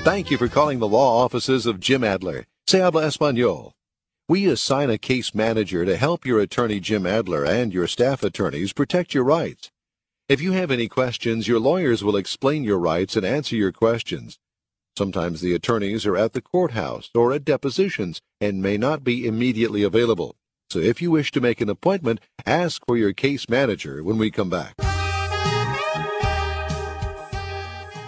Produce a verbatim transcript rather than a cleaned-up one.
Thank you for calling the law offices of Jim Adler. Se habla español. We assign a case manager to help your attorney Jim Adler and your staff attorneys protect your rights. If you have any questions, your lawyers will explain your rights and answer your questions. Sometimes the attorneys are at the courthouse or at depositions and may not be immediately available. So if you wish to make an appointment, ask for your case manager when we come back.